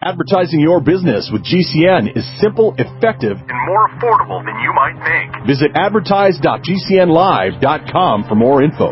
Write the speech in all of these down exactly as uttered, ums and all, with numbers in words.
Advertising your business with G C N is simple, effective, and more affordable than you might think. Visit advertise dot g c n live dot com for more info.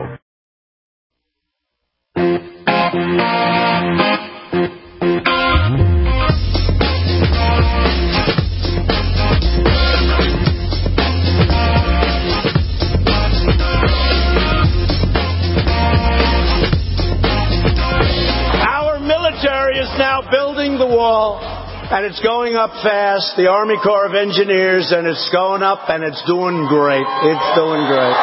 Now building the wall, and it's going up fast, the Army Corps of Engineers, and it's going up, and it's doing great. It's doing great.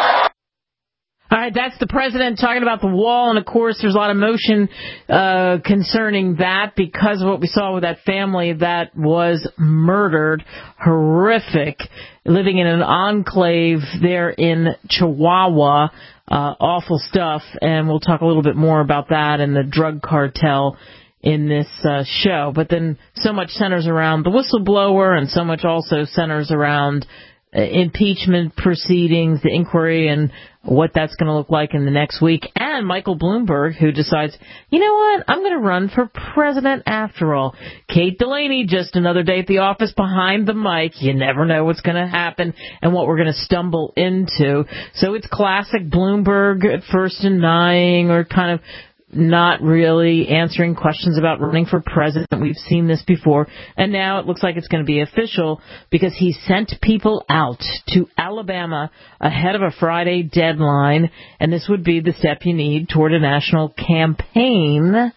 All right, that's the president talking about the wall, and of course there's a lot of motion uh, concerning that because of what we saw with that family that was murdered. Horrific. Living in an enclave there in Chihuahua. Uh, awful stuff, and we'll talk a little bit more about that and the drug cartel in this uh, show. But then so much centers around the whistleblower, and so much also centers around uh, impeachment proceedings, the inquiry, and what that's going to look like in the next week. And Michael Bloomberg, who decides, you know what, I'm going to run for president after all. Kate Delaney, just another day at the office behind the mic. You never know what's going to happen and what we're going to stumble into. So it's classic Bloomberg at first denying or kind of not really answering questions about running for president. We've seen this before. And now it looks like it's going to be official because he sent people out to Alabama ahead of a Friday deadline. And this would be the step you need toward a national campaign.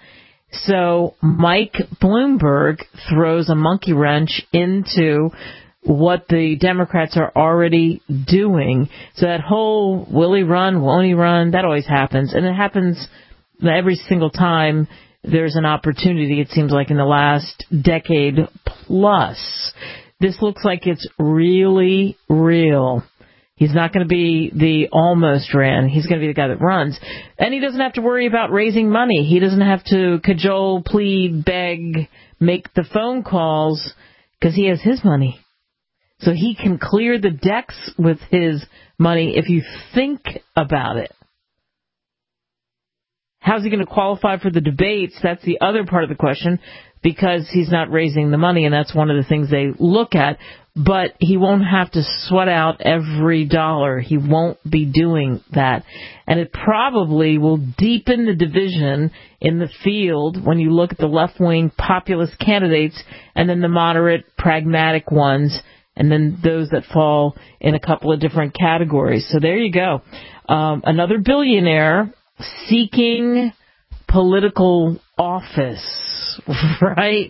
So Mike Bloomberg throws a monkey wrench into what the Democrats are already doing. So that whole will he run, won't he run, that always happens. And it happens every single time there's an opportunity, it seems like in the last decade plus. This looks like it's really real. He's not going to be the almost ran. He's going to be the guy that runs. And he doesn't have to worry about raising money. He doesn't have to cajole, plead, beg, make the phone calls because he has his money. So he can clear the decks with his money if you think about it. How's he going to qualify for the debates? That's the other part of the question, because he's not raising the money, and that's one of the things they look at. But he won't have to sweat out every dollar. He won't be doing that. And it probably will deepen the division in the field when you look at the left-wing populist candidates and then the moderate, pragmatic ones, and then those that fall in a couple of different categories. So there you go. Um, another billionaire seeking political office, right?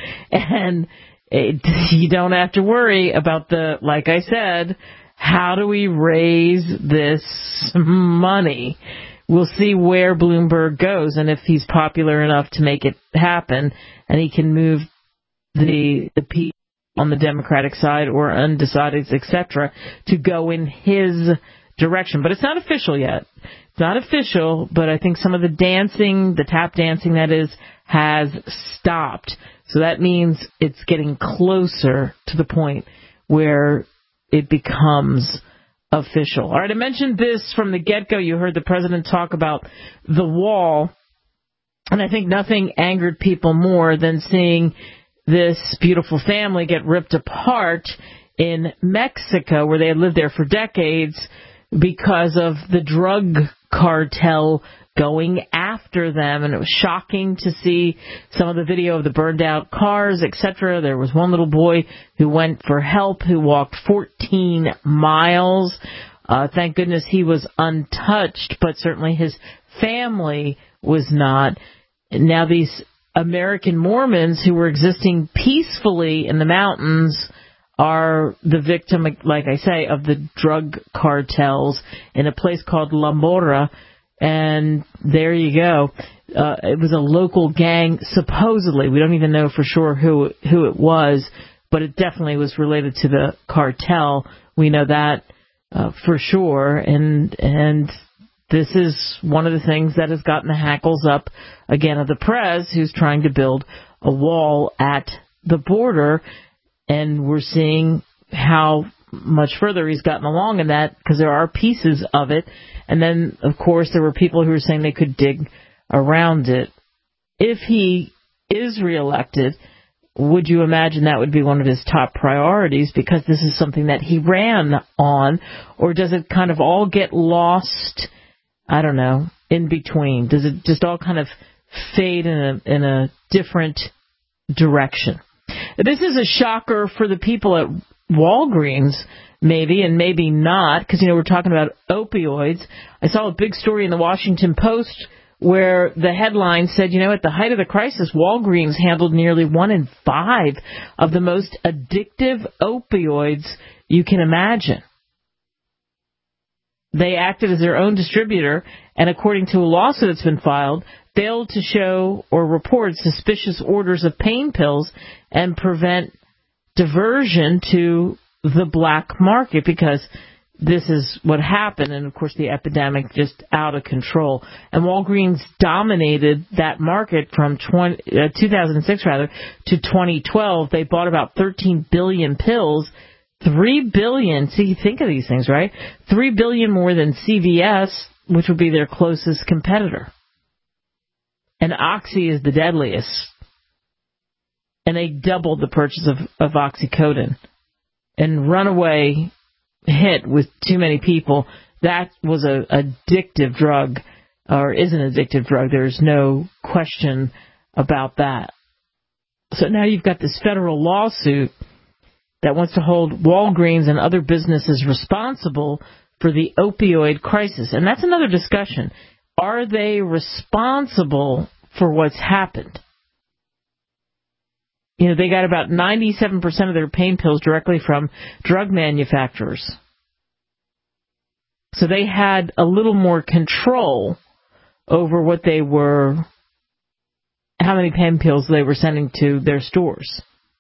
And it, you don't have to worry about the, like I said, how do we raise this money? We'll see where Bloomberg goes and if he's popular enough to make it happen and he can move the, the people on the Democratic side or undecideds, et cetera, to go in his direction. But it's not official yet. It's not official, but I think some of the dancing, the tap dancing that is, has stopped. So that means it's getting closer to the point where it becomes official. All right, I mentioned this from the get-go. You heard the president talk about the wall, and I think nothing angered people more than seeing this beautiful family get ripped apart in Mexico, where they had lived there for decades, because of the drug cartel going after them. And it was shocking to see some of the video of the burned out cars, et cetera. There was one little boy who went for help, who walked fourteen miles. Uh, thank goodness he was untouched, but certainly his family was not. Now these American Mormons who were existing peacefully in the mountains are the victim, like I say, of the drug cartels in a place called La Mora. And there you go. Uh, it was a local gang, supposedly. We don't even know for sure who who it was, but it definitely was related to the cartel. We know that uh, for sure. And and this is one of the things that has gotten the hackles up, again, of the press, who's trying to build a wall at the border. And we're seeing how much further he's gotten along in that, because there are pieces of it. And then, of course, there were people who were saying they could dig around it. If he is reelected, would you imagine that would be one of his top priorities because this is something that he ran on? Or does it kind of all get lost, I don't know, in between? Does it just all kind of fade in a, in a different direction? This is a shocker for the people at Walgreens, maybe, and maybe not, because, you know, we're talking about opioids. I saw a big story in the Washington Post where the headline said, you know, at the height of the crisis, Walgreens handled nearly one in five of the most addictive opioids you can imagine. They acted as their own distributor, and according to a lawsuit that's been filed, failed to show or report suspicious orders of pain pills and prevent diversion to the black market, because this is what happened, and of course the epidemic just out of control. And Walgreens dominated that market from twenty, uh, two thousand six rather to twenty twelve. They bought about thirteen billion pills, three billion. See, think of these things, right? Three billion more than C V S, which would be their closest competitor. And Oxy is the deadliest. And they doubled the purchase of, of OxyCodone. And runaway hit with too many people. That was a addictive drug, or is an addictive drug. There's no question about that. So now you've got this federal lawsuit that wants to hold Walgreens and other businesses responsible for the opioid crisis. And that's another discussion. Are they responsible for what's happened? You know, they got about ninety-seven percent of their pain pills directly from drug manufacturers. So they had a little more control over what they were, how many pain pills they were sending to their stores.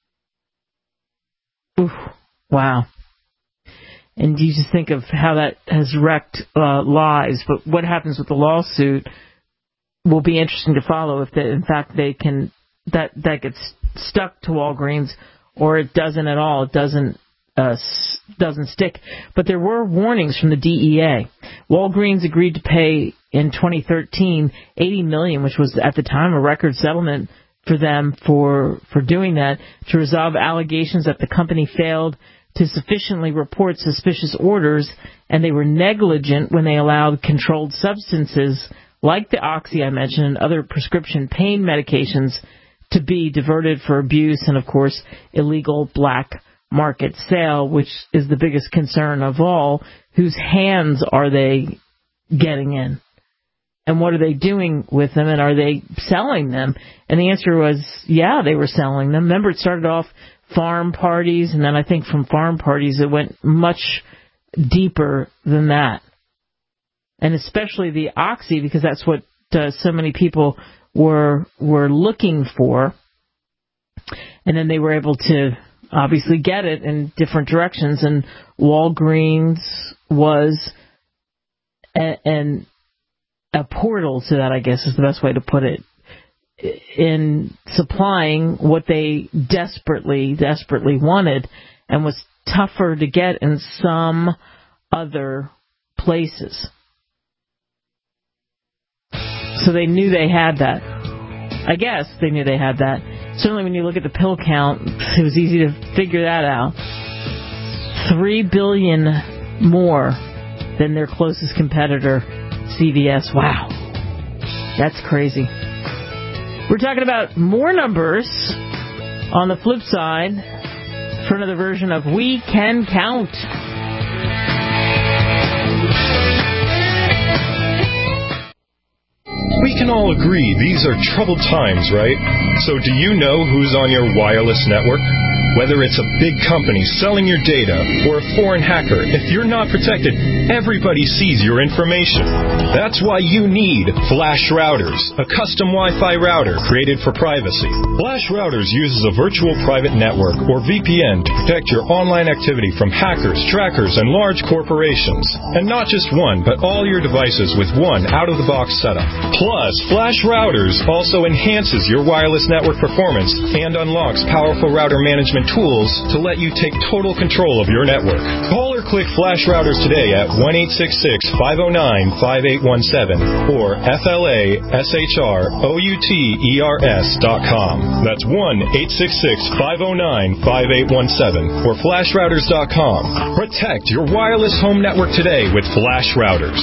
Oof, wow. And you just think of how that has wrecked uh, lives. But what happens with the lawsuit will be interesting to follow if, they, in fact, they can that that gets stuck to Walgreens, or it doesn't at all. It doesn't uh, doesn't stick. But there were warnings from the D E A. Walgreens agreed to pay in twenty thirteen eighty million dollars, which was at the time a record settlement for them for for doing that, to resolve allegations that the company failed to sufficiently report suspicious orders, and they were negligent when they allowed controlled substances like the Oxy I mentioned and other prescription pain medications to be diverted for abuse and, of course, illegal black market sale, which is the biggest concern of all. Whose hands are they getting in? And what are they doing with them? And are they selling them? And the answer was, yeah, they were selling them. Remember, it started off farm parties, and then I think from farm parties it went much deeper than that. And especially the Oxy, because that's what uh, so many people were were looking for. And then they were able to obviously get it in different directions. And Walgreens was a, an, a portal to that, I guess is the best way to put it, in supplying what they desperately, desperately wanted, and was tougher to get in some other places. So they knew they had that. I guess they knew they had that. Certainly when you look at the pill count, it was easy to figure that out. Three billion more than their closest competitor, C V S. Wow. That's crazy. We're talking about more numbers on the flip side for another version of We Can Count. We can all agree these are troubled times, right? So do you know who's on your wireless network? Whether it's a big company selling your data or a foreign hacker, if you're not protected, everybody sees your information. That's why you need Flash Routers, a custom Wi-Fi router created for privacy. Flash Routers uses a virtual private network, or V P N, to protect your online activity from hackers, trackers, and large corporations. And not just one, but all your devices with one out-of-the-box setup. Plus, Flash Routers also enhances your wireless network performance and unlocks powerful router management tools to let you take total control of your network. Call or click Flash Routers today at one eight six six, five oh nine, five eight one seven or F L A S H R O U T E R S dot com. That's one eight six six, five oh nine, five eight one seven or flash routers dot com. Protect your wireless home network today with Flash Routers.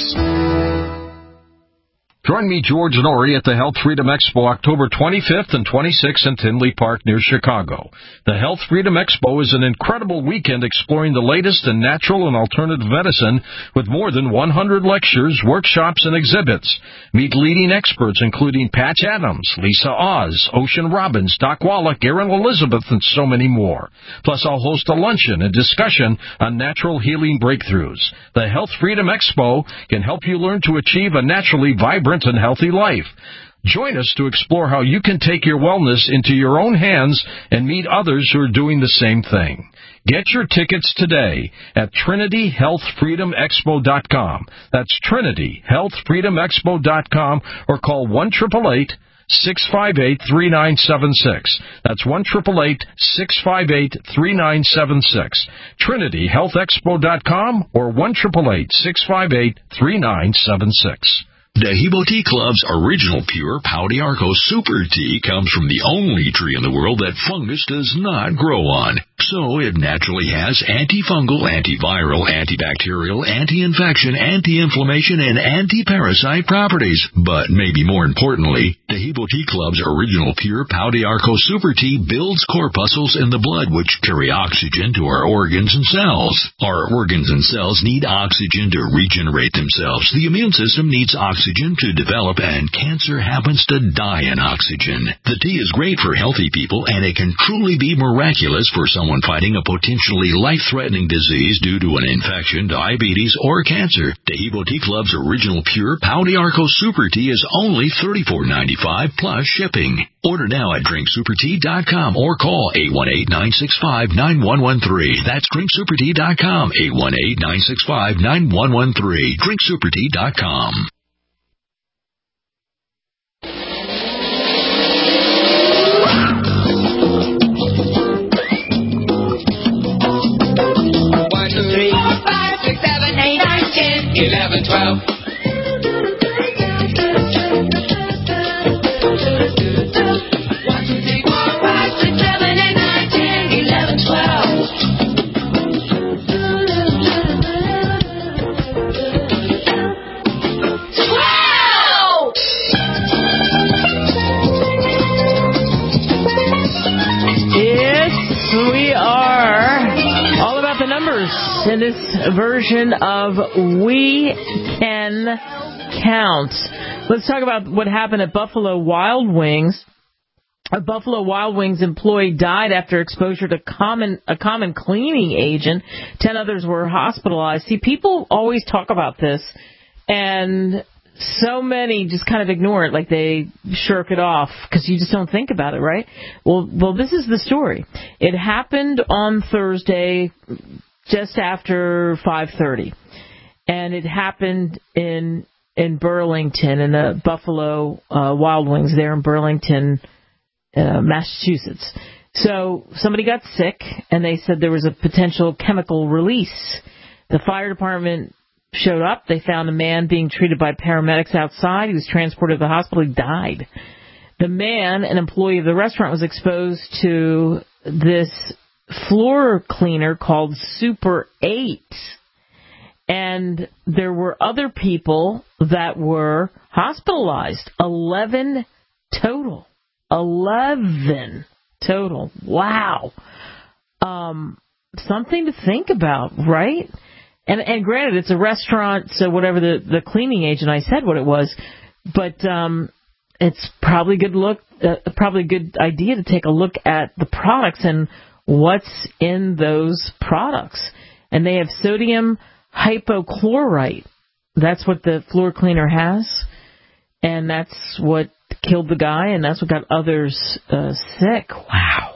Join me, George Norrie, at the Health Freedom Expo October twenty-fifth and twenty-sixth in Tinley Park near Chicago. The Health Freedom Expo is an incredible weekend exploring the latest in natural and alternative medicine with more than one hundred lectures, workshops, and exhibits. Meet leading experts including Patch Adams, Lisa Oz, Ocean Robbins, Doc Wallach, Erin Elizabeth, and so many more. Plus, I'll host a luncheon and discussion on natural healing breakthroughs. The Health Freedom Expo can help you learn to achieve a naturally vibrant and healthy life. Join us to explore how you can take your wellness into your own hands and meet others who are doing the same thing. Get your tickets today at Trinity Health Freedom Expo dot com. That's Trinity Health Freedom Expo dot com or call one eight eight eight, six five eight, three nine seven six. That's one eight eight eight, six five eight, three nine seven six. Trinity Health Expo dot com or one eight eight eight, six five eight, three nine seven six. Dehibo Tea Club's original pure Pau d'Arco Super Tea comes from the only tree in the world that fungus does not grow on. So it naturally has antifungal, antiviral, antibacterial, anti-infection, anti-inflammation, and anti-parasite properties. But maybe more importantly, Dehibo Tea Club's original pure Pau d'Arco Super Tea builds corpuscles in the blood which carry oxygen to our organs and cells. Our organs and cells need oxygen to regenerate themselves. The immune system needs oxygen Oxygen to develop, and cancer happens to die in oxygen. The tea is great for healthy people, and it can truly be miraculous for someone fighting a potentially life-threatening disease due to an infection, diabetes, or cancer. Dehibo Tea Club's original pure Pau d'Arco Super Tea is only thirty-four ninety-five plus shipping. Order now at drink super tea dot com or call eight one eight, nine six five, nine one one three. That's drink super tea dot com, eight one eight, nine six five, nine one one three. drink super tea dot com. eleven, twelve. One, two, three, four, five, six, seven, eight, nine, ten, eleven, twelve. Twelve! Yes, we are all about the numbers in this version of We Can Count. Let's talk about what happened at Buffalo Wild Wings. A Buffalo Wild Wings employee died after exposure to common a common cleaning agent. Ten others were hospitalized. See, people always talk about this, and so many just kind of ignore it, like they shirk it off because you just don't think about it, right? Well, well, this is the story. It happened on Thursday, just after five thirty, and it happened in in Burlington, in the Buffalo uh, Wild Wings there in Burlington, uh, Massachusetts. So somebody got sick, and they said there was a potential chemical release. The fire department showed up. They found a man being treated by paramedics outside. He was transported to the hospital. He died. The man, an employee of the restaurant, was exposed to this floor cleaner called Super eight. And there were other people that were hospitalized. Eleven total. Eleven total. Wow. Um, something to think about, right? And, and granted, it's a restaurant, so whatever the, the cleaning agent, I said what it was, but um, it's probably good look, uh, probably a good idea to take a look at the products and what's in those products. And they have sodium hypochlorite. That's what the floor cleaner has, and that's what killed the guy, and that's what got others uh, sick. Wow.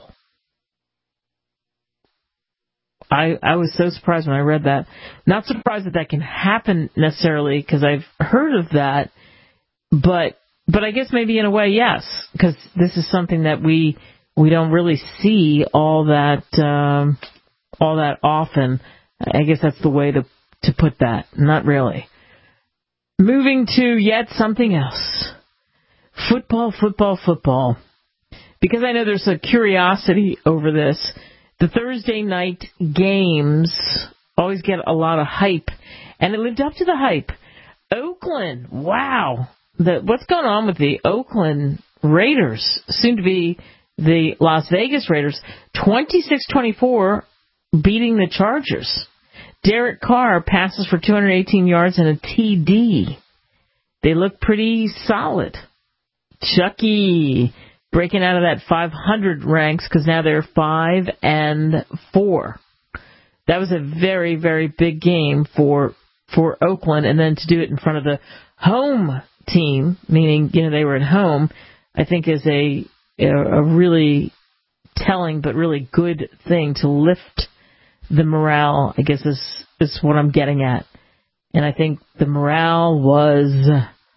I, I was so surprised when I read that. Not surprised that that can happen necessarily, because I've heard of that, but but I guess maybe in a way, yes, because this is something that we we don't really see all that um, all that often. I guess that's the way to to put that. Not really. Moving to yet something else. Football, football, football. Because I know there's a curiosity over this. The Thursday night games always get a lot of hype, and it lived up to the hype. Oakland, wow. The, what's going on with the Oakland Raiders, soon to be the Las Vegas Raiders, twenty-six twenty-four beating the Chargers. Derek Carr passes for two hundred eighteen yards and a T D. They look pretty solid. Chucky breaking out of that five hundred ranks because now they're five and four. That was a very, very big game for for Oakland, and then to do it in front of the home team, meaning, you know, they were at home, I think is a a really telling but really good thing to lift the morale, I guess is is what I'm getting at. And I think the morale was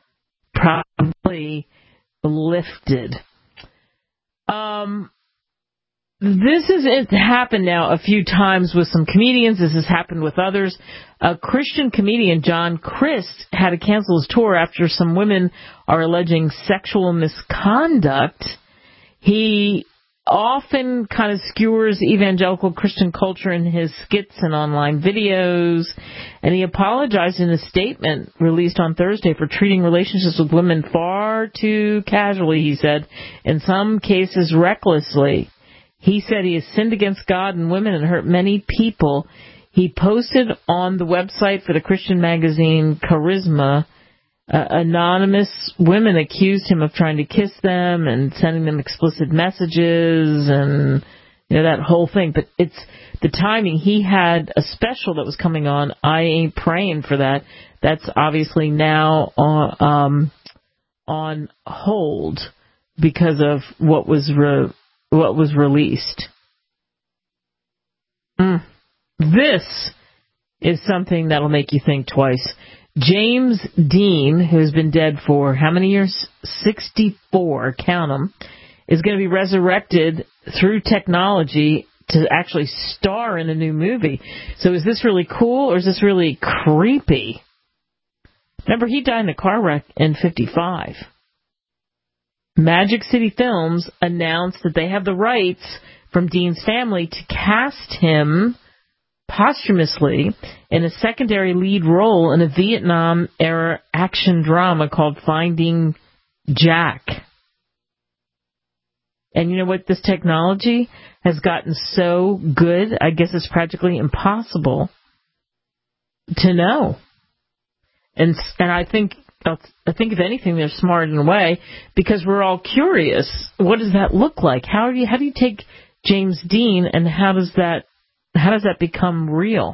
probably lifted. Um, this has it happened now a few times with some comedians. This has happened with others. A Christian comedian, John Crist, had to cancel his tour after some women are alleging sexual misconduct. He often kind of skewers evangelical Christian culture in his skits and online videos, and he apologized in a statement released on Thursday for treating relationships with women far too casually, he said, in some cases recklessly. He said he has sinned against God and women and hurt many people. He posted on the website for the Christian magazine Charisma, Uh, anonymous women accused him of trying to kiss them and sending them explicit messages and, you know, that whole thing. But it's the timing. He had a special that was coming on. I Ain't Praying for That. That's obviously now on, um, on hold because of what was re- what was released. Mm. This is something that'll make you think twice. James Dean, who's been dead for how many years? sixty-four, count them, is going to be resurrected through technology to actually star in a new movie. So is this really cool or is this really creepy? Remember, he died in a car wreck in fifty-five. Magic City Films announced that they have the rights from Dean's family to cast him posthumously in a secondary lead role in a Vietnam-era action drama called Finding Jack. And you know what? This technology has gotten so good, I guess it's practically impossible to know. And and I think, I think if anything, they're smart in a way because we're all curious. What does that look like? How do you how do you take James Dean and how does that How does that become real?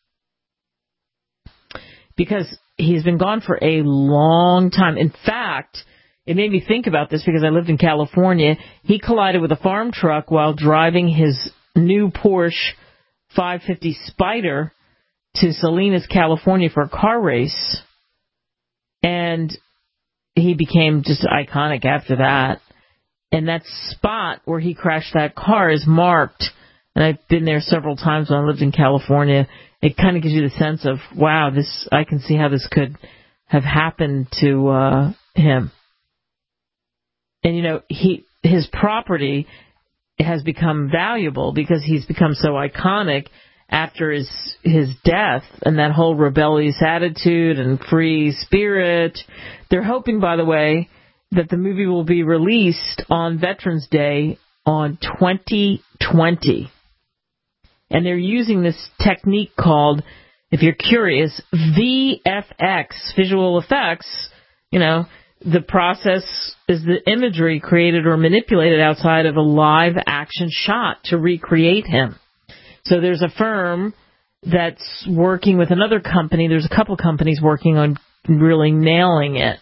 Because he's been gone for a long time. In fact, it made me think about this because I lived in California. He collided with a farm truck while driving his new Porsche five fifty Spyder to Salinas, California for a car race. And he became just iconic after that. And that spot where he crashed that car is marked. And I've been there several times when I lived in California. It kind of gives you the sense of, wow, this, I can see how this could have happened to uh, him. And, you know, he his property has become valuable because he's become so iconic after his his death and that whole rebellious attitude and free spirit. They're hoping, by the way, that the movie will be released on Veterans Day on twenty twenty. And they're using this technique called, if you're curious, V F X, visual effects. You know, the process is the imagery created or manipulated outside of a live action shot to recreate him. So there's a firm that's working with another company. There's a couple companies working on really nailing it.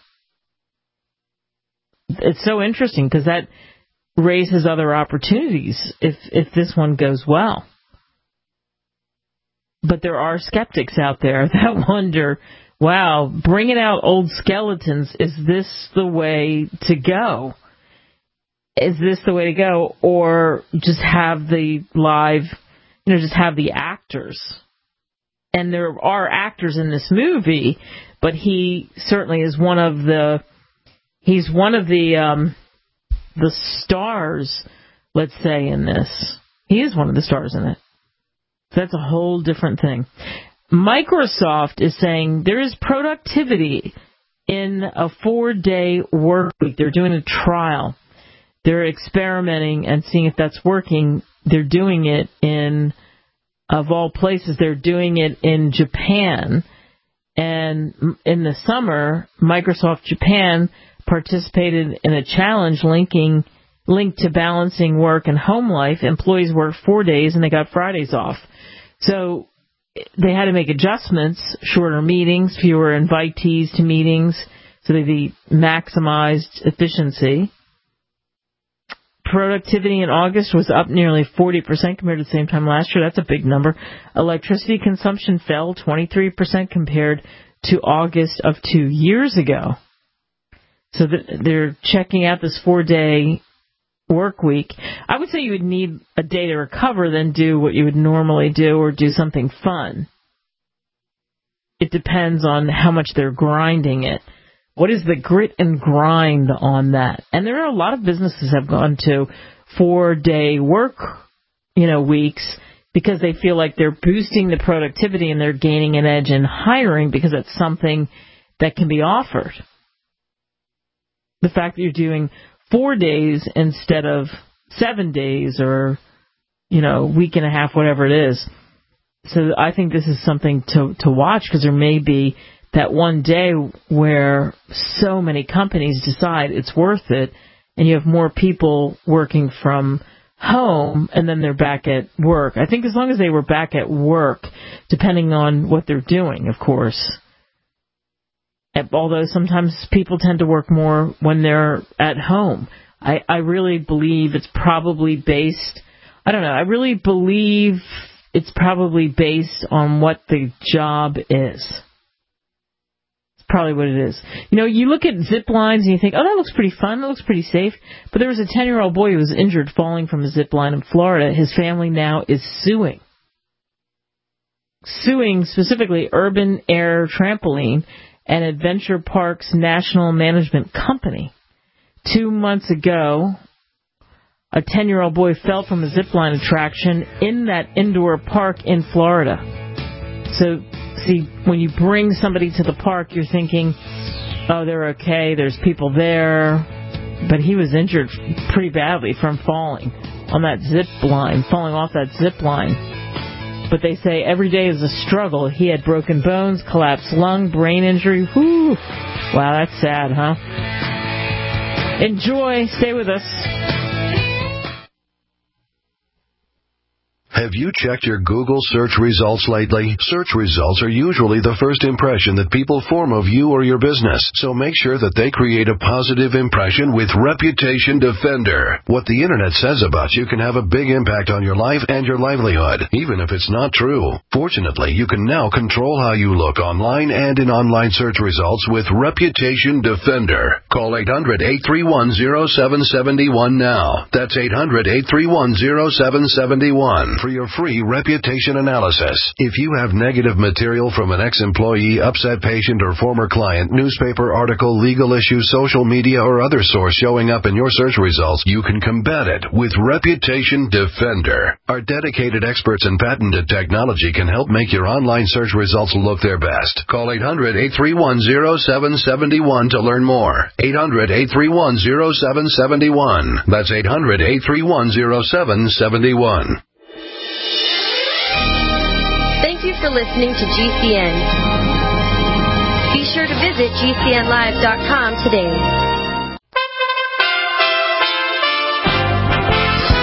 It's so interesting because that raises other opportunities if if this one goes well. But there are skeptics out there that wonder, wow, bringing out old skeletons, is this the way to go? is this the way to go, or just have the live, you know, just have the actors? And there are actors in this movie, but he certainly is one of the, he's one of the, um, the stars, let's say, in this. He is one of the stars in it. So that's a whole different thing. Microsoft is saying there is productivity in a four-day work week. They're doing a trial. They're experimenting and seeing if that's working. They're doing it in, of all places, they're doing it in Japan. And in the summer, Microsoft Japan participated in a challenge linking linked to balancing work and home life. Employees worked four days and they got Fridays off. So they had to make adjustments, shorter meetings, fewer invitees to meetings, so they maximized efficiency. Productivity in August was up nearly forty percent compared to the same time last year. That's a big number. Electricity consumption fell twenty-three percent compared to August of two years ago. So they're checking out this four-day work week. I would say you would need a day to recover, then do what you would normally do or do something fun. It depends on how much they're grinding it. What is the grit and grind on that? And there are a lot of businesses have gone to four-day work, you know, weeks because they feel like they're boosting the productivity and they're gaining an edge in hiring because it's something that can be offered. The fact that you're doing four days instead of seven days or, you know, week and a half, whatever it is. So I think this is something to to watch because there may be that one day where so many companies decide it's worth it and you have more people working from home and then they're back at work. I think as long as they were back at work, depending on what they're doing, of course. Although sometimes people tend to work more when they're at home. I, I really believe it's probably based, I don't know, I really believe it's probably based on what the job is. Probably what it is. You know, you look at zip lines and you think, oh, that looks pretty fun, that looks pretty safe. But there was a ten-year-old boy who was injured falling from a zip line in Florida. His family now is suing. Suing specifically Urban Air Trampoline and Adventure Parks National Management Company. Two months ago, a ten-year-old boy fell from a zip line attraction in that indoor park in Florida. So, see, when you bring somebody to the park, you're thinking, oh, they're okay, there's people there. But he was injured pretty badly from falling on that zip line, falling off that zip line. But they say every day is a struggle. He had broken bones, collapsed lung, brain injury. Whew. Wow, that's sad, huh? Enjoy. Stay with us. Have you checked your Google search results lately? Search results are usually the first impression that people form of you or your business, so make sure that they create a positive impression with Reputation Defender. What the internet says about you can have a big impact on your life and your livelihood, even if it's not true. Fortunately, you can now control how you look online and in online search results with Reputation Defender. Call eight hundred, eight three one, zero seven seven one now. That's eight hundred, eight three one, zero seven seven one. For your free reputation analysis. If you have negative material from an ex-employee, upset patient, or former client, newspaper article, legal issue, social media, or other source showing up in your search results, you can combat it with Reputation Defender. Our dedicated experts in patented technology can help make your online search results look their best. Call eight hundred, eight three one, zero seven seven one to learn more. eight hundred, eight three one, zero seven seven one. That's eight hundred, eight three one, zero seven seven one. Thank you for listening to G C N. Be sure to visit G C N live dot com today. You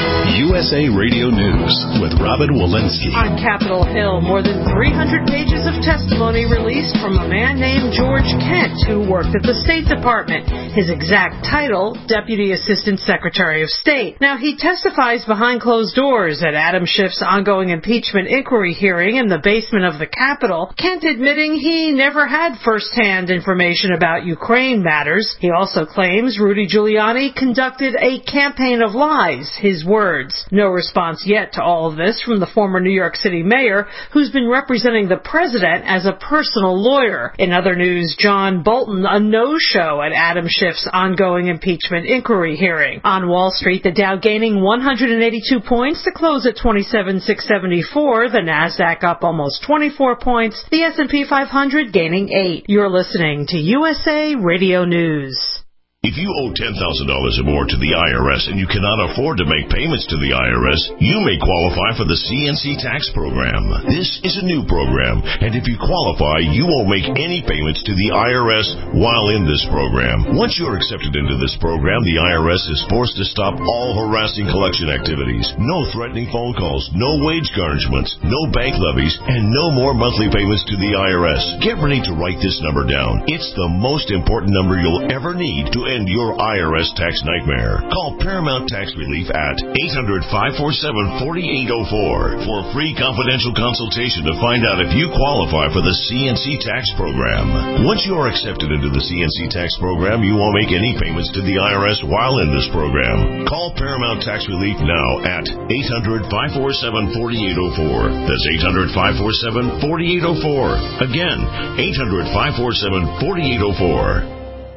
U S A Radio News with Robin Walensky. On Capitol Hill, more than three hundred pages of testimony released from a man named George Kent, who worked at the State Department. His exact title, Deputy Assistant Secretary of State. Now, he testifies behind closed doors at Adam Schiff's ongoing impeachment inquiry hearing in the basement of the Capitol, Kent admitting he never had first-hand information about Ukraine matters. He also claims Rudy Giuliani conducted a campaign of lies, his words. No response yet to all of this from the former New York City mayor, who's been representing the president as a personal lawyer. In other news, John Bolton, a no-show at Adam Schiff's ongoing impeachment inquiry hearing. On Wall Street, the Dow gaining one hundred eighty-two points to close at twenty-seven thousand six hundred seventy-four. The Nasdaq up almost twenty-four points. The S and P five hundred gaining eight. You're listening to U S A Radio News. If you owe ten thousand dollars or more to the I R S and you cannot afford to make payments to the I R S, you may qualify for the C N C tax program. This is a new program, and if you qualify, you won't make any payments to the I R S while in this program. Once you're accepted into this program, the I R S is forced to stop all harassing collection activities. No threatening phone calls, no wage garnishments, no bank levies, and no more monthly payments to the I R S. Get ready to write this number down. It's the most important number you'll ever need to end your I R S tax nightmare. Call Paramount Tax Relief at eight hundred, five four seven, four eight zero four for a free confidential consultation to find out if you qualify for the C N C tax program. Once you are accepted into the C N C tax program, you won't make any payments to the I R S while in this program. Call Paramount Tax Relief now at eight hundred, five four seven, four eight zero four. That's eight hundred, five four seven, four eight zero four. Again, eight hundred, five four seven, four eight zero four.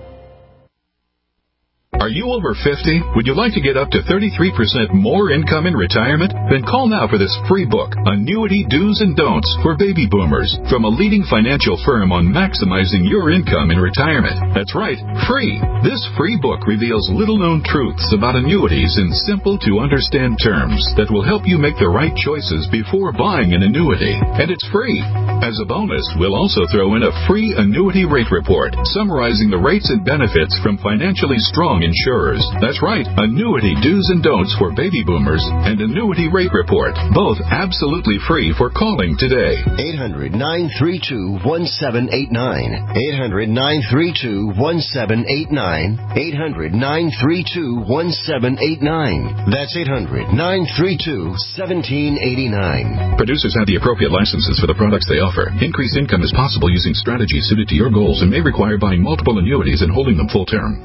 Are you over fifty? Would you like to get up to thirty-three percent more income in retirement? Then call now for this free book, Annuity Do's and Don'ts for Baby Boomers, from a leading financial firm on maximizing your income in retirement. That's right, free. This free book reveals little-known truths about annuities in simple-to-understand terms that will help you make the right choices before buying an annuity. And it's free. As a bonus, we'll also throw in a free annuity rate report summarizing the rates and benefits from financially strong insurers. That's right, Annuity Do's and Don'ts for Baby Boomers and Annuity Rate Report, both absolutely free for calling today. eight hundred, nine three two, one seven eight nine. eight hundred, nine three two, one seven eight nine. eight hundred, nine three two, one seven eight nine. That's eight hundred, nine three two, one seven eight nine. Producers have the appropriate licenses for the products they offer. Increased income is possible using strategies suited to your goals and may require buying multiple annuities and holding them full term.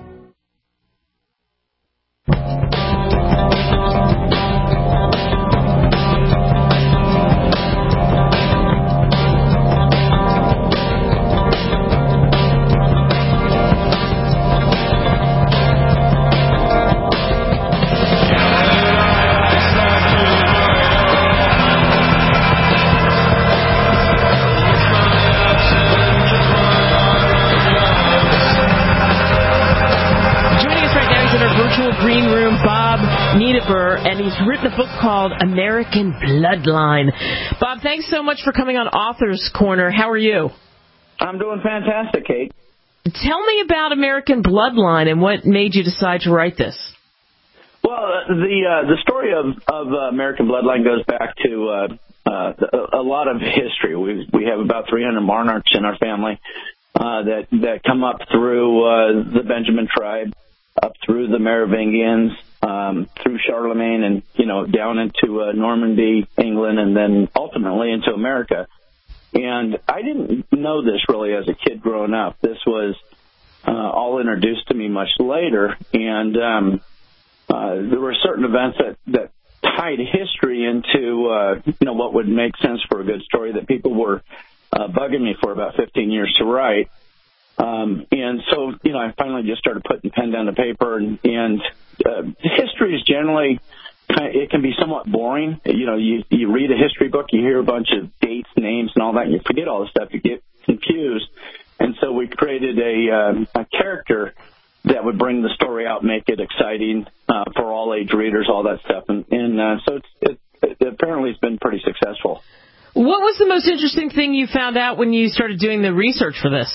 And he's written a book called American Bloodline. Bob, thanks so much for coming on Author's Corner. How are you? I'm doing fantastic, Kate. Tell me about American Bloodline and what made you decide to write this. Well, the uh, the story of, of uh, American Bloodline goes back to uh, uh, a lot of history. We we have about three hundred monarchs in our family uh, that, that come up through uh, the Benjamin tribe, up through the Merovingians, um, through Charlemagne, and, you know, down into uh, Normandy, England, and then ultimately into America. And I didn't know this really as a kid growing up. This was uh, all introduced to me much later, and um, uh, there were certain events that, that tied history into, uh, you know, what would make sense for a good story that people were uh, bugging me for about fifteen years to write. Um, and so, you know, I finally just started putting pen down to paper, and, and uh, history is generally, it can be somewhat boring. You know, you, you read a history book, you hear a bunch of dates, names, and all that, and you forget all the stuff, you get confused. And so we created a, um, a character that would bring the story out, make it exciting uh, for all age readers, all that stuff. And, and uh, so it's, it, it apparently it's been pretty successful. What was the most interesting thing you found out when you started doing the research for this?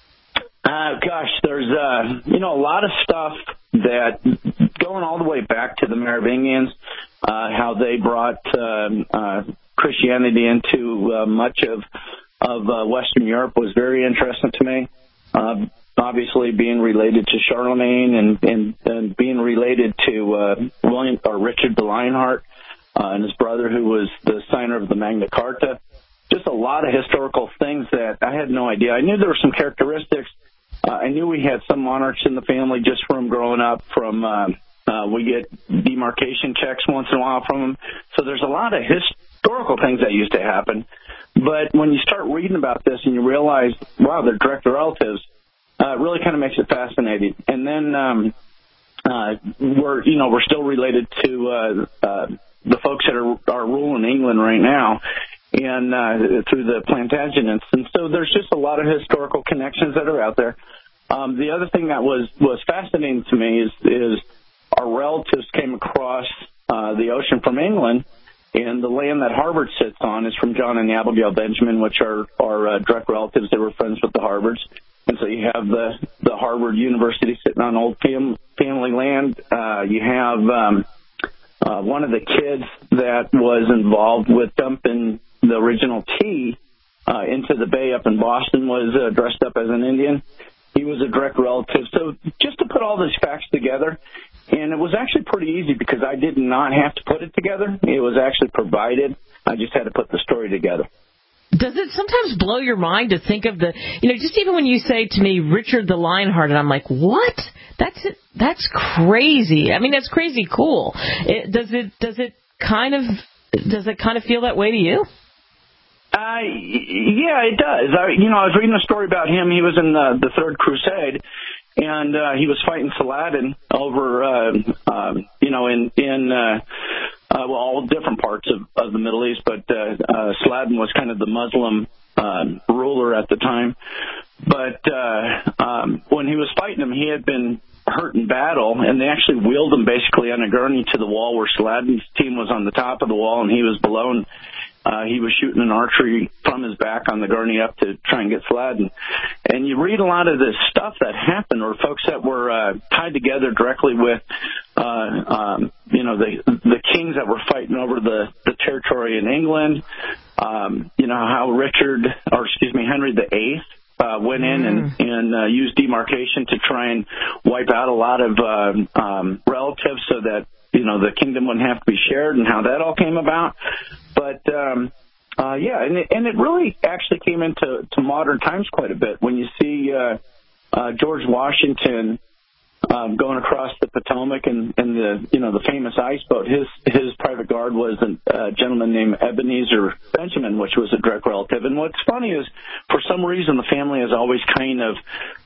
Uh, gosh, there's, uh, you know, a lot of stuff that going all the way back to the Merovingians, uh, how they brought um, uh, Christianity into uh, much of of uh, Western Europe was very interesting to me. Uh, obviously, being related to Charlemagne and, and, and being related to uh, William or Richard the Lionheart uh, and his brother, who was the signer of the Magna Carta. Just a lot of historical things that I had no idea. I knew there were some characteristics. Uh, I knew we had some monarchs in the family just from growing up. From uh, uh, we get demarcation checks once in a while from them. So there's a lot of historical things that used to happen. But when you start reading about this and you realize, wow, they're direct relatives, uh, it really kind of makes it fascinating. And then um, uh, we're, you know, we're still related to uh, uh, the folks that are, are ruling England right now, and uh, through the Plantagenets. And so there's just a lot of historical connections that are out there. Um, the other thing that was, was fascinating to me is, is our relatives came across uh, the ocean from England. And the land that Harvard sits on is from John and Abigail Benjamin, which are, are uh, direct relatives. They were friends with the Harvards. And so you have the, the Harvard University sitting on old fam, family land. Uh, you have um, uh, one of the kids that was involved with dumping the original tea uh, into the bay up in Boston was uh, dressed up as an Indian. He was a direct relative. So just to put all these facts together, and it was actually pretty easy because I did not have to put it together. It was actually provided. I just had to put the story together. Does it sometimes blow your mind to think of the, you know, just even when you say to me, Richard the Lionheart, and I'm like, what? That's it. That's crazy. I mean, that's crazy cool. It, does it, does it kind of, does it kind of feel that way to you? Uh, yeah, it does. I, you know, I was reading a story about him. He was in the, the Third Crusade. And uh, he was fighting Saladin over, uh, um, you know, in in uh, uh, well, all different parts of, of the Middle East. But uh, uh, Saladin was kind of the Muslim uh, ruler at the time. But uh, um, when he was fighting him, he had been hurt in battle, and they actually wheeled him basically on a gurney to the wall where Saladin's team was on the top of the wall, and he was below. And, Uh, he was shooting an archery from his back on the gurney up to try and get Saladin. And you read a lot of this stuff that happened, or folks that were uh, tied together directly with, uh, um, you know, the the kings that were fighting over the, the territory in England. Um, you know, how Richard, or excuse me, Henry the Eighth uh, went in and, and uh, used demarcation to try and wipe out a lot of uh, um, relatives so that, you know, the kingdom wouldn't have to be shared, and how that all came about. But, um, uh, yeah, and it, and it really actually came into to modern times quite a bit when you see uh, uh, George Washington um, going across the Potomac and, and the, you know, the famous ice boat. His his private guard was a, a gentleman named Ebenezer Benjamin, which was a direct relative. And what's funny is, for some reason, the family has always kind of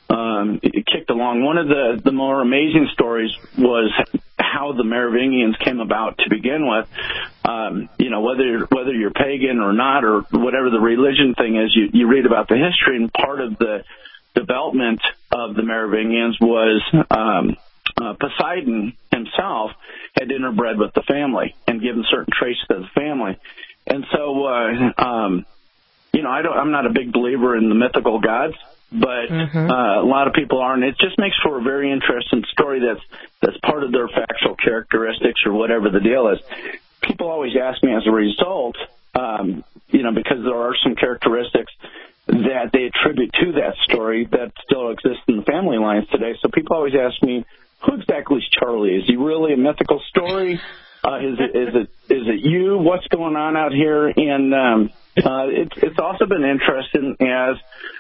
um, kicked along. One of the, the more amazing stories was how the Merovingians came about to begin with. Um, you know, whether whether you're pagan or not, or whatever the religion thing is, you, you read about the history, and part of the development of the Merovingians was um, uh, Poseidon himself had interbred with the family and given certain traits to the family. And so, uh, um, you know, I don't, I'm not a big believer in the mythical gods, but mm-hmm. uh, a lot of people are, and it just makes for a very interesting story that's that's part of their factual characteristics or whatever the deal is. People always ask me as a result, um, you know, because there are some characteristics that they attribute to that story that still exists in the family lines today. So people always ask me, who exactly is Charlie? Is he really a mythical story? Uh, is it is it is it you? What's going on out here? And um, uh, it's it's also been interesting as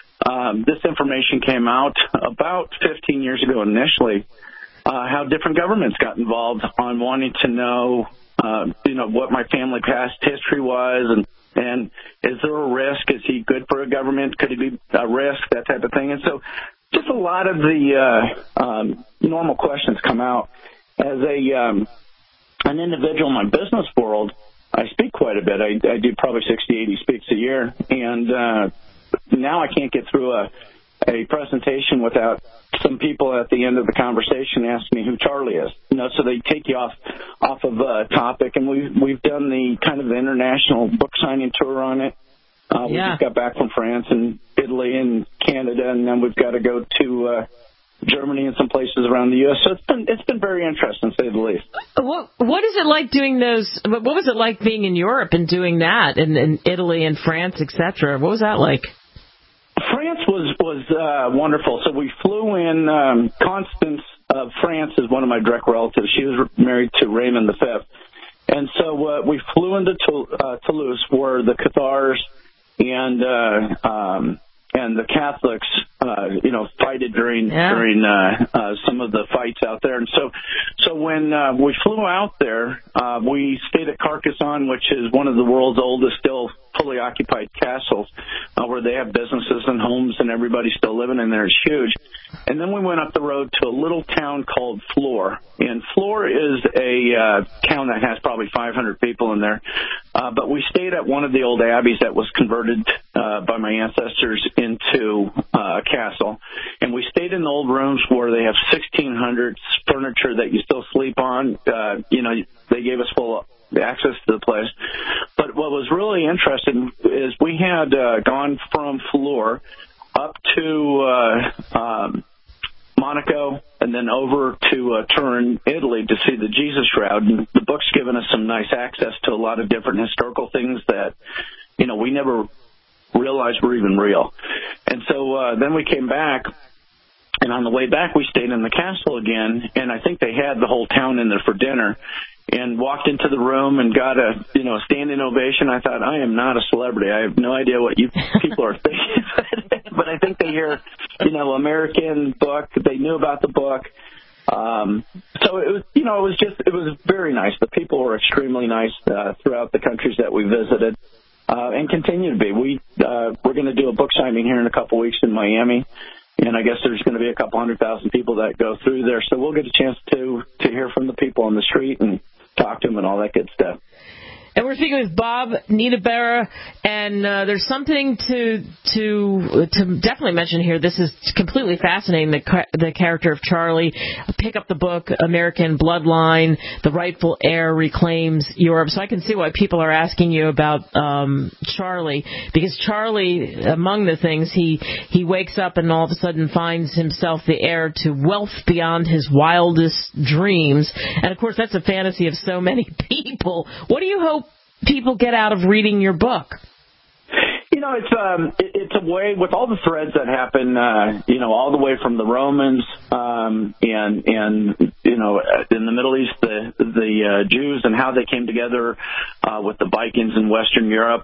um, this information came out about fifteen years ago initially, uh, how different governments got involved on wanting to know, uh, you know, what my family past history was, and and is there a risk? Is he good for a government? Could he be a risk? That type of thing. And so, just a lot of the uh, um, normal questions come out. As a um, an individual in my business world, I speak quite a bit. I, I do probably sixty, eighty speaks a year, and uh, now I can't get through a, a presentation without some people at the end of the conversation ask me who Charlie is. You know, so they take you off off of a topic, and we've we've done the kind of the international book signing tour on it. Uh, we yeah. just got back from France and Italy and Canada, and then we've got to go to uh, Germany and some places around the U S So it's been it's been very interesting, to say the least. What What is it like doing those? What was it like being in Europe and doing that, in, in Italy and France, et cetera? What was that like? France was was uh, wonderful. So we flew in. Um, Constance of France is one of my direct relatives. She was married to Raymond the Fifth, and so uh, we flew into Tou- uh, Toulouse, where the Cathars and uh, um, and the Catholics, uh, you know, fighted during yeah. during uh, uh, some of the fights out there. And so, so when uh, we flew out there, uh, we stayed at Carcassonne, which is one of the world's oldest still fully occupied castles, uh, where they have businesses and homes and everybody's still living in there. It's huge. And then we went up the road to a little town called Flore. And Flore is a uh, town that has probably five hundred people in there. Uh, but we stayed at one of the old abbeys that was converted uh, by my ancestors into uh, a castle. And we stayed in the old rooms where they have sixteen hundred furniture that you still sleep on. Uh, you know, they gave us full access to the place. But what was really interesting is we had uh, gone from Flore up to uh, um, Monaco and then over to uh, Turin, Italy, to see the Jesus Shroud. And the book's given us some nice access to a lot of different historical things that, you know, we never realized were even real. And so uh, then we came back, and on the way back we stayed in the castle again, and I think they had the whole town in there for dinner. And walked into the room and got a, you know, a standing ovation. I thought, I am not a celebrity. I have no idea what you people are thinking. But I think they hear, you know, American book. They knew about the book. Um, so it was, you know, it was just, it was very nice. The people were extremely nice uh, throughout the countries that we visited, uh, and continue to be. We, uh, we're going to do a book signing here in a couple weeks in Miami. And I guess there's going to be a couple hundred thousand people that go through there. So we'll get a chance to, to hear from the people on the street and talk to them and all that good stuff. And we're speaking with Bob Niederbauer, and uh, there's something to to to definitely mention here. This is completely fascinating. The the character of Charlie. Pick up the book, American Bloodline. The rightful heir reclaims Europe. So I can see why people are asking you about um, Charlie, because Charlie, among the things, he he wakes up and all of a sudden finds himself the heir to wealth beyond his wildest dreams. And of course, that's a fantasy of so many people. What do you hope people get out of reading your book? You know, it's um, it, it's a way with all the threads that happen. Uh, you know, all the way from the Romans um, and and you know in the Middle East, the the uh, Jews and how they came together uh, with the Vikings in Western Europe,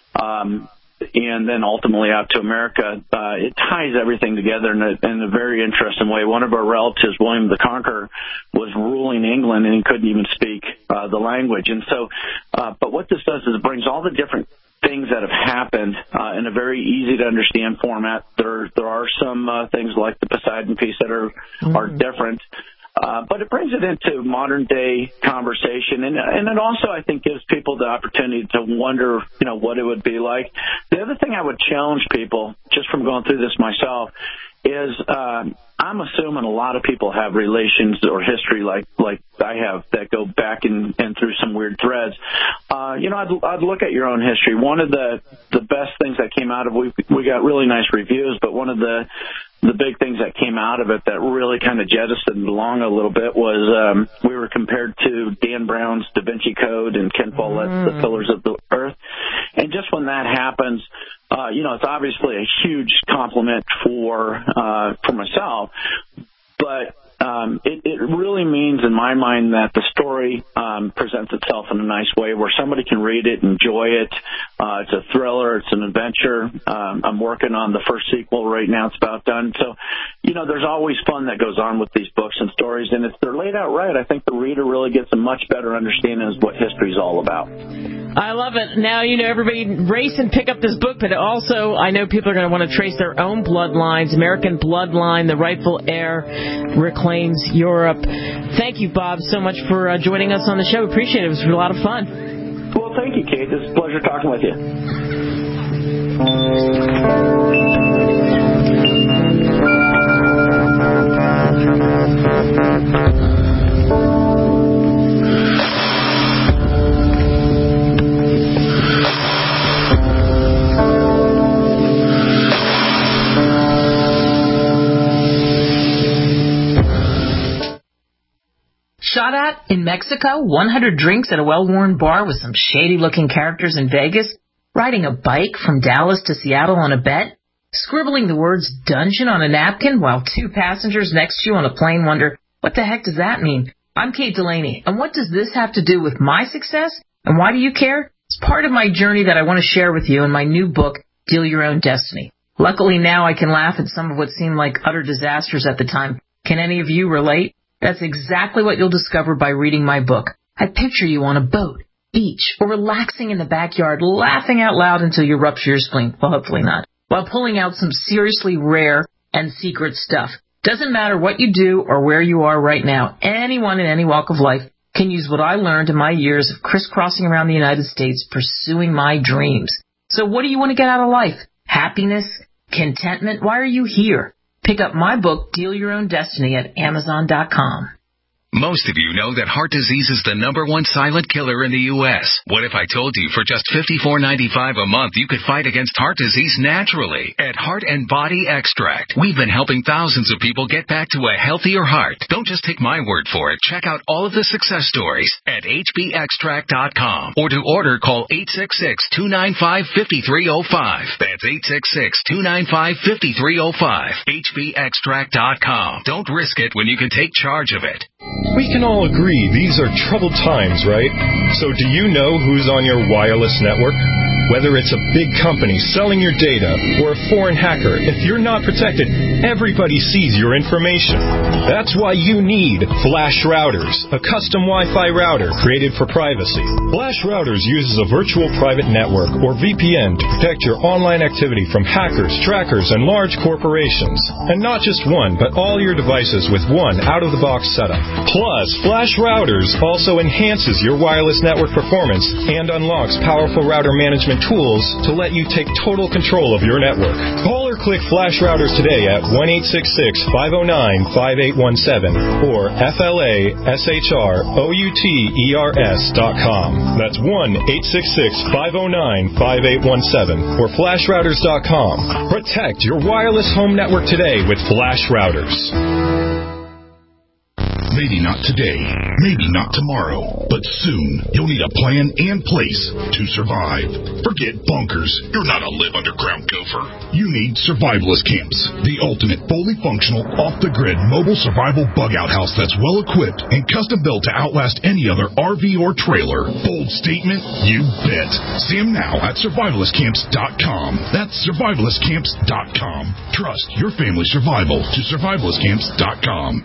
um, and then ultimately out to America. Uh, it ties everything together in a, in a very interesting way. One of our relatives, William the Conqueror, was ruling England and he couldn't even speak uh, the language. And so, uh, but what this does is it brings all the different things that have happened uh, in a very easy to understand format. There, there are some uh, things like the Poseidon piece that are mm-hmm. are different. Uh, but it brings it into modern day conversation, and and it also, I think, gives people the opportunity to wonder, you know, what it would be like. The other thing I would challenge people, just from going through this myself, is um, I'm assuming a lot of people have relations or history like like I have that go back and, and through some weird threads. Uh, you know, I'd, I'd look at your own history. One of the the best things that came out of we we got really nice reviews, but one of the the big things that came out of it that really kind of jettisoned along a little bit was um, we were compared to Dan Brown's Da Vinci Code and Ken Follett's mm. The Pillars of the Earth. And just when that happens, uh, you know, it's obviously a huge compliment for uh, for myself, but um, it, it really means in my mind that the story um, presents itself in a nice way where somebody can read it, enjoy it. Uh, it's a thriller. It's an adventure. Um, I'm working on the first sequel right now. It's about done. So, you know, there's always fun that goes on with these books and stories. And if they're laid out right, I think the reader really gets a much better understanding of what history is all about. I love it. Now, you know, everybody race and pick up this book, but also I know people are going to want to trace their own bloodlines. American Bloodline, The Rightful Heir Reclaims Europe. Thank you, Bob, so much for uh, joining us on the show. Appreciate it. It was a lot of fun. Well, thank you, Kate. It's a pleasure talking with you. that? In Mexico, one hundred drinks at a well-worn bar with some shady-looking characters in Vegas? Riding a bike from Dallas to Seattle on a bet? Scribbling the words dungeon on a napkin while two passengers next to you on a plane wonder, what the heck does that mean? I'm Kate Delaney, and what does this have to do with my success? And why do you care? It's part of my journey that I want to share with you in my new book, Deal Your Own Destiny. Luckily now I can laugh at some of what seemed like utter disasters at the time. Can any of you relate? That's exactly what you'll discover by reading my book. I picture you on a boat, beach, or relaxing in the backyard, laughing out loud until you rupture your spleen. Well, hopefully not. While pulling out some seriously rare and secret stuff. Doesn't matter what you do or where you are right now. Anyone in any walk of life can use what I learned in my years of crisscrossing around the United States pursuing my dreams. So what do you want to get out of life? Happiness? Contentment? Why are you here? Pick up my book, Deal Your Own Destiny, at Amazon dot com. Most of you know that heart disease is the number one silent killer in the U S What if I told you for just fifty-four ninety-five a month you could fight against heart disease naturally at Heart and Body Extract? We've been helping thousands of people get back to a healthier heart. Don't just take my word for it. Check out all of the success stories at H B extract dot com, or to order, call eight six six, two nine five, five three zero five. That's eight six six, two nine five, five three zero five. H B extract dot com. Don't risk it when you can take charge of it. We can all agree these are troubled times, right? So do you know who's on your wireless network? Whether it's a big company selling your data or a foreign hacker, if you're not protected, everybody sees your information. That's why you need Flash Routers, a custom Wi-Fi router created for privacy. Flash Routers uses a virtual private network, or V P N, to protect your online activity from hackers, trackers, and large corporations. And not just one, but all your devices with one out-of-the-box setup. Plus, Flash Routers also enhances your wireless network performance and unlocks powerful router management tools to let you take total control of your network. Call or click Flash Routers today at one eight six six, five oh nine, five eight one seven or F L A S H R O U T E R S dot com. That's one eight six six, five oh nine, five eight one seven or Flash Routers dot com. Protect your wireless home network today with Flash Routers. Maybe not today, maybe not tomorrow, but soon you'll need a plan and place to survive. Forget bunkers. You're not a live underground gopher. You need survivalist camps, the ultimate fully functional, off-the-grid mobile survival bug-out house that's well-equipped and custom-built to outlast any other R V or trailer. Bold statement? You bet. See them now at survivalist camps dot com. That's survivalist camps dot com. Trust your family's survival to survivalist camps dot com.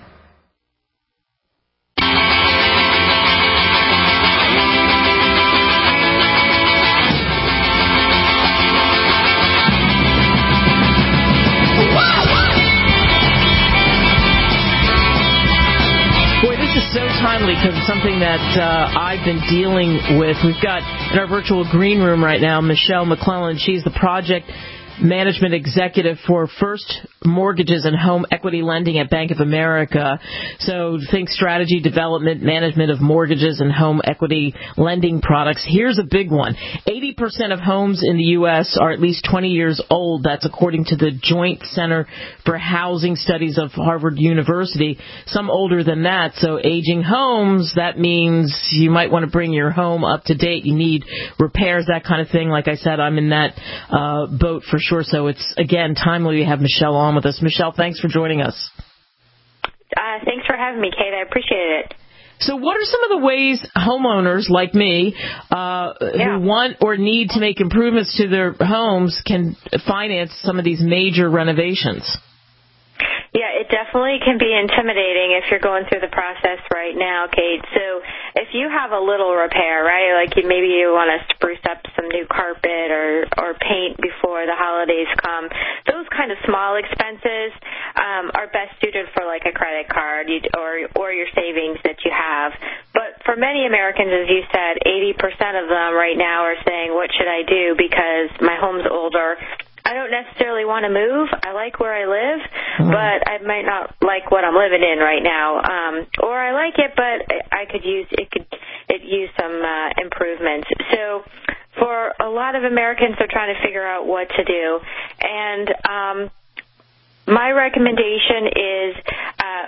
Timely, because it's something that uh, I've been dealing with. We've got in our virtual green room right now Michelle McClellan. She's the project management executive for First Mortgages and Home Equity Lending at Bank of America. So think strategy, development, management of mortgages and home equity lending products. Here's a big one. eighty percent of homes in the U S are at least twenty years old. That's according to the Joint Center for Housing Studies of Harvard University. Some older than that. So aging homes, that means you might want to bring your home up to date. You need repairs, that kind of thing. Like I said, I'm in that uh, boat for sure. So it's, again, timely we have Michelle on with us. Michelle, thanks for joining us. Uh, thanks for having me, Kate. I appreciate it. So what are some of the ways homeowners like me uh, yeah. who want or need to make improvements to their homes can finance some of these major renovations? Yeah, it definitely can be intimidating if you're going through the process right now, Kate. So if you have a little repair, right, like you, maybe you want to spruce up some new carpet or, or paint before the holidays come, those kind of small expenses um, are best suited for like a credit card or, or your savings that you have. But for many Americans, as you said, eighty percent of them right now are saying, what should I do because my home's older? I don't necessarily want to move. I like where I live, mm-hmm. but I might not like what I'm living in right now. Um, or I like it, but I could use it. Could it use some uh, improvements? So, for a lot of Americans, they're trying to figure out what to do, and um, my recommendation is uh,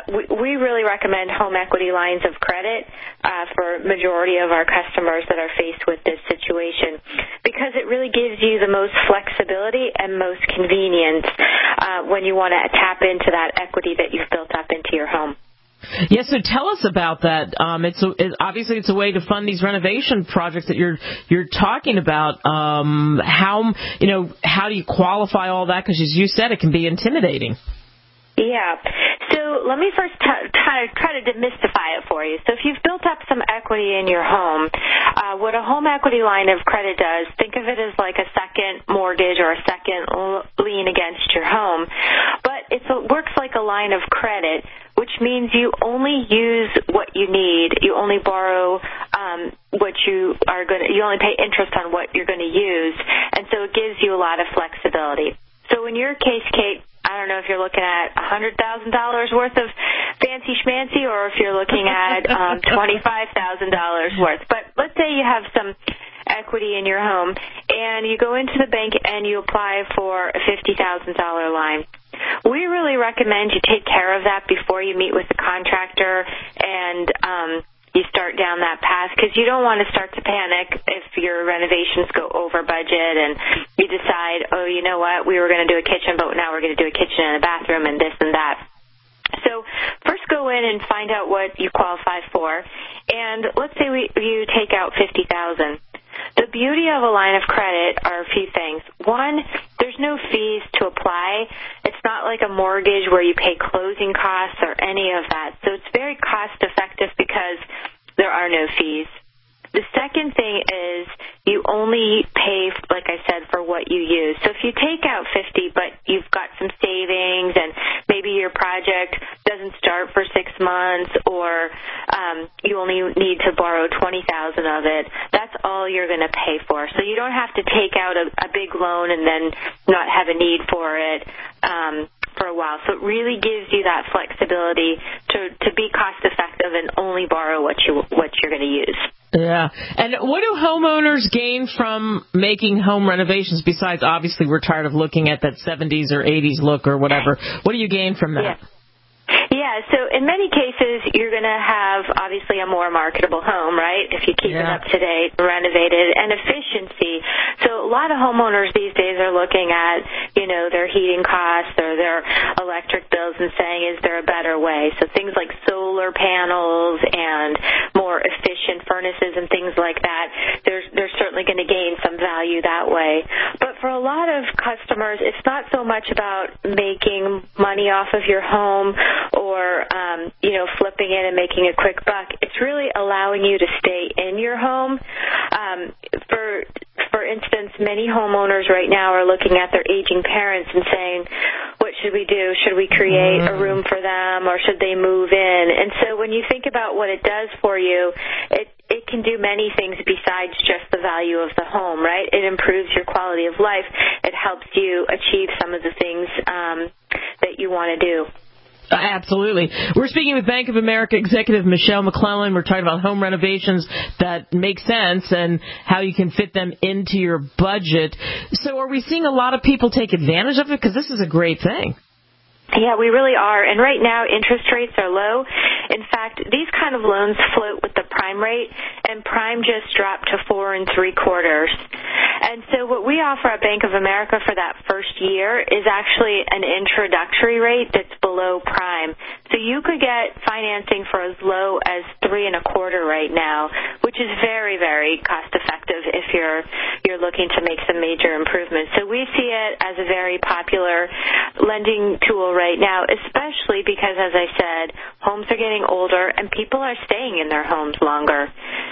we, we really recommend home equity lines of credit uh, for majority of our customers that are faced with this situation, because it really gives you the most flexibility and most convenience uh, when you want to tap into that equity that you've built up into your home. Yes, so tell us about that. Um, it's, a, it, obviously it's a way to fund these renovation projects that you're you're talking about. Um, how you know how do you qualify all that? Because as you said, it can be intimidating. Yeah. So let me first t- try, try to demystify it for you. So if you've built up some equity in your home, uh, what a home equity line of credit does, think of it as like a second mortgage or a second lien against your home. But it works like a line of credit, which means you only use what you need. You only borrow um, what you are going to, you only pay interest on what you're going to use. And so it gives you a lot of flexibility. So in your case, Kate, I don't know if you're looking at one hundred thousand dollars worth of fancy schmancy or if you're looking at um, twenty-five thousand dollars worth. But let's say you have some equity in your home and you go into the bank and you apply for a fifty thousand dollars line. We really recommend you take care of that before you meet with the contractor and um, you start down that path, because you don't want to start to panic if your renovations go over budget and you decide, oh, you know what, we were going to do a kitchen, but now we're going to do a kitchen and a bathroom and this and that. So first go in and find out what you qualify for. And let's say we, you take out fifty thousand dollars. The beauty of a line of credit are a few things. One, there's no fees to apply. It's not like a mortgage where you pay closing costs or any of that. So it's very cost effective because there are no fees. The second thing is you only pay, like I said, for what you use. So if you take out fifty, but you've got some savings and maybe your project doesn't start for six months or um, you only need to borrow twenty thousand of it, that's all you're going to pay for. So you don't have to take out a, a big loan and then not have a need for it um, for a while. So it really gives you that flexibility to, to be cost effective and only borrow what you what you're going to use. Yeah. And what do homeowners gain from making home renovations besides, obviously, we're tired of looking at that seventies or eighties look or whatever. What do you gain from that? Yeah. Yeah, so in many cases, you're going to have, obviously, a more marketable home, right, if you keep yeah. it up to date, renovated, and efficiency. So a lot of homeowners these days are looking at, you know, their heating costs or their electric bills and saying, is there a better way? So things like solar panels and more efficient furnaces and things like that, they're, they're certainly going to gain some value that way. But for a lot of customers, it's not so much about making money off of your home or, um, you know, flipping it and making a quick buck. It's really allowing you to stay in your home. Um, for for instance, many homeowners right now are looking at their aging parents and saying, what should we do? Should we create a room for them or should they move in? And so when you think about what it does for you, it it can do many things besides just the value of the home, right? It improves your quality of life. It helps you achieve some of the things um, that you want to do. Absolutely. We're speaking with Bank of America executive Michelle McClellan. We're talking about home renovations that make sense and how you can fit them into your budget. So are we seeing a lot of people take advantage of it? Because this is a great thing. Yeah, we really are. And right now, interest rates are low. In fact, these kind of loans float with the prime rate, and prime just dropped to four and three quarters. And so what we offer at Bank of America for that first year is actually an introductory rate that's below prime. So you could get financing for as low as three and a quarter right now, which is very, very cost effective if you're you're looking to make some major improvements. So we see it as a very popular lending tool right now, especially because, as I said, homes are getting older and people are staying in their homes longer.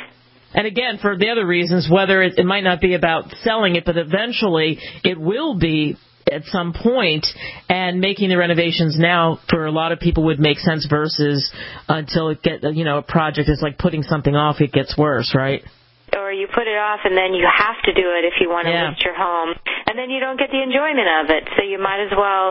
And again, for the other reasons, whether it, it might not be about selling it, but eventually it will be at some point, and making the renovations now for a lot of people would make sense versus until it get, you know, a project is like putting something off, it gets worse, right? Or you put it off and then you have to do it if you want to yeah. list your home. And then you don't get the enjoyment of it. So you might as well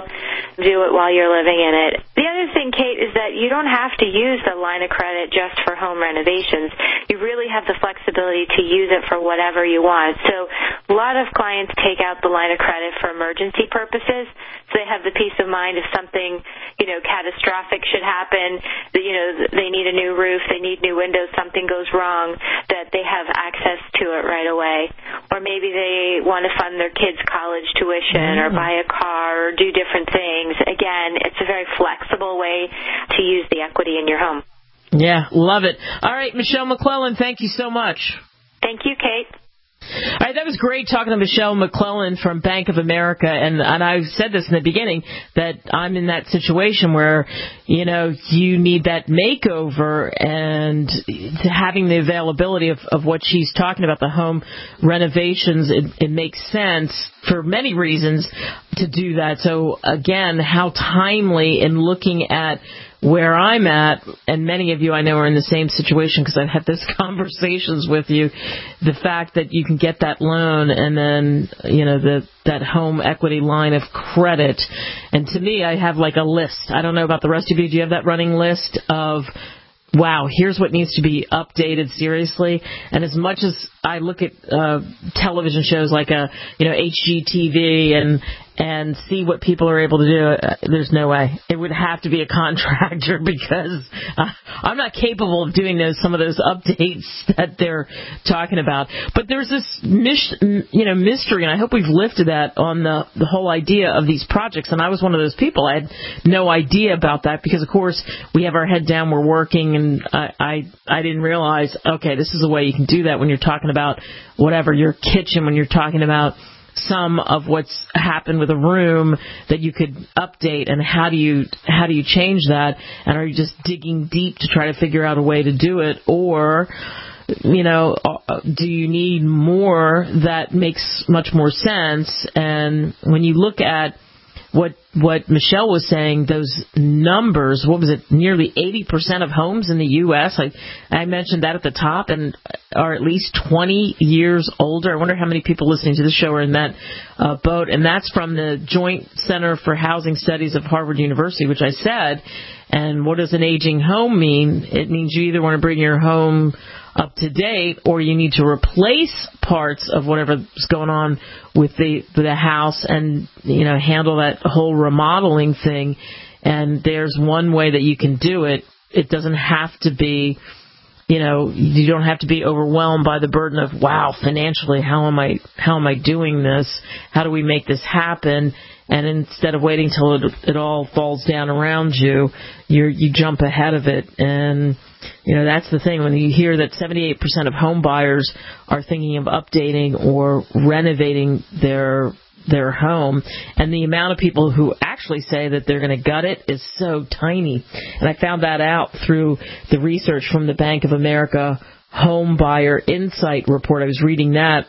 do it while you're living in it. The other thing, Kate, is that you don't have to use the line of credit just for home renovations. You really have the flexibility to use it for whatever you want. So a lot of clients take out the line of credit for emergency purposes, so they have the peace of mind if something, you know, catastrophic should happen, that, you know, they need a new roof, they need new windows, something goes wrong, that they have access to it right away. Or maybe they want to fund their kids' college tuition or buy a car or do different things. Again, it's a very flexible way to use the equity in your home. Yeah, love it. All right, Michelle McClellan, thank you so much. Thank you, Kate. All right, that was great talking to Michelle McClellan from Bank of America, and, and I said this in the beginning, that I'm in that situation where, you know, you need that makeover, and to having the availability of, of what she's talking about, the home renovations, it, it makes sense for many reasons to do that. So, again, how timely in looking at where I'm at, and many of you I know are in the same situation because I've had these conversations with you, the fact that you can get that loan and then, you know, the that home equity line of credit. And to me, I have like a list. I don't know about the rest of you. Do you have that running list of, wow, here's what needs to be updated seriously? And as much as I look at uh, television shows like a, you know, H G T V and and see what people are able to do, uh, there's no way. It would have to be a contractor because uh, I'm not capable of doing those some of those updates that they're talking about. But there's this mis- you know mystery, and I hope we've lifted that on the the whole idea of these projects. And I was one of those people. I had no idea about that because, of course, we have our head down, we're working, and I I, I didn't realize, okay, this is a way you can do that when you're talking about whatever, your kitchen, when you're talking about some of what's happened with a room that you could update, and how do you how do you change that? And are you just digging deep to try to figure out a way to do it, or, you know, do you need more that makes much more sense? And when you look at what what Michelle was saying, those numbers, what was it, nearly eighty percent of homes in the U S, I, I mentioned that at the top, and are at least twenty years older. I wonder how many people listening to the show are in that uh, boat. And that's from the Joint Center for Housing Studies of Harvard University, which I said. And what does an aging home mean? It means you either want to bring your home up to date, or you need to replace parts of whatever's going on with the with the house, and, you know, handle that whole remodeling thing. And there's one way that you can do it. It doesn't have to be, you know, you don't have to be overwhelmed by the burden of, wow, financially, how am I how am I doing this? How do we make this happen? And instead of waiting till it, it all falls down around you, you you jump ahead of it. And, you know, that's the thing. When you hear that seventy-eight percent of home buyers are thinking of updating or renovating their their home, and the amount of people who actually say that they're going to gut it is so tiny. And I found that out through the research from the Bank of America Home Buyer Insight Report. I was reading that.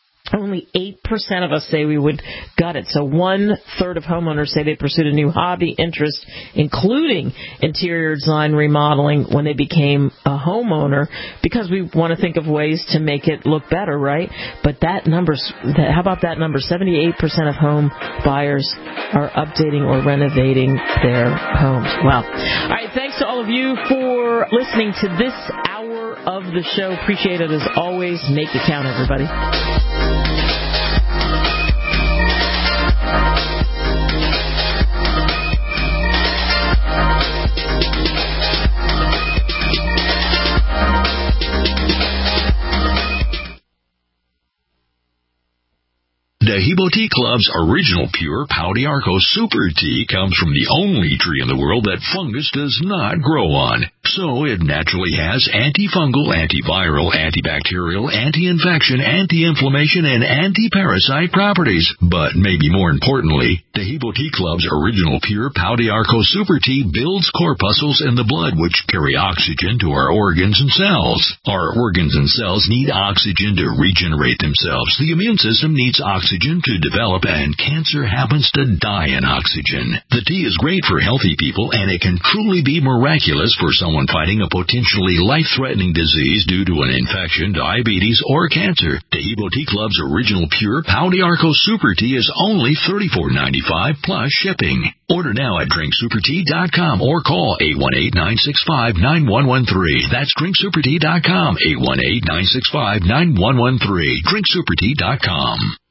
Only eight percent of us say we would gut it. So one-third of homeowners say they pursued a new hobby, interest, including interior design remodeling, when they became a homeowner, because we want to think of ways to make it look better, right? But that number, how about that number? seventy-eight percent of home buyers are updating or renovating their homes. Wow. All right, thanks to all of you for listening to this hour of the show. Appreciate it as always. Make it count, everybody. Dahibo Tea Club's original pure Pau d'Arco Super Tea comes from the only tree in the world that fungus does not grow on. So it naturally has antifungal, antiviral, antibacterial, anti-infection, anti-inflammation, and anti-parasite properties. But maybe more importantly, Dahibo Tea Club's original pure Pau d'Arco Super Tea builds corpuscles in the blood which carry oxygen to our organs and cells. Our organs and cells need oxygen to regenerate themselves. The immune system needs oxygen oxygen to develop, and cancer happens to die in oxygen. The tea is great for healthy people, and it can truly be miraculous for someone fighting a potentially life-threatening disease due to an infection, diabetes, or cancer. Taheebo Tea Club's original pure Pau d'Arco Super Tea is only thirty-four ninety-five plus shipping. Order now at drink super tea dot com or call eight one eight, nine six five, nine one one three. That's drink super tea dot com, eight one eight, nine six five, nine one one three. drink super tea dot com.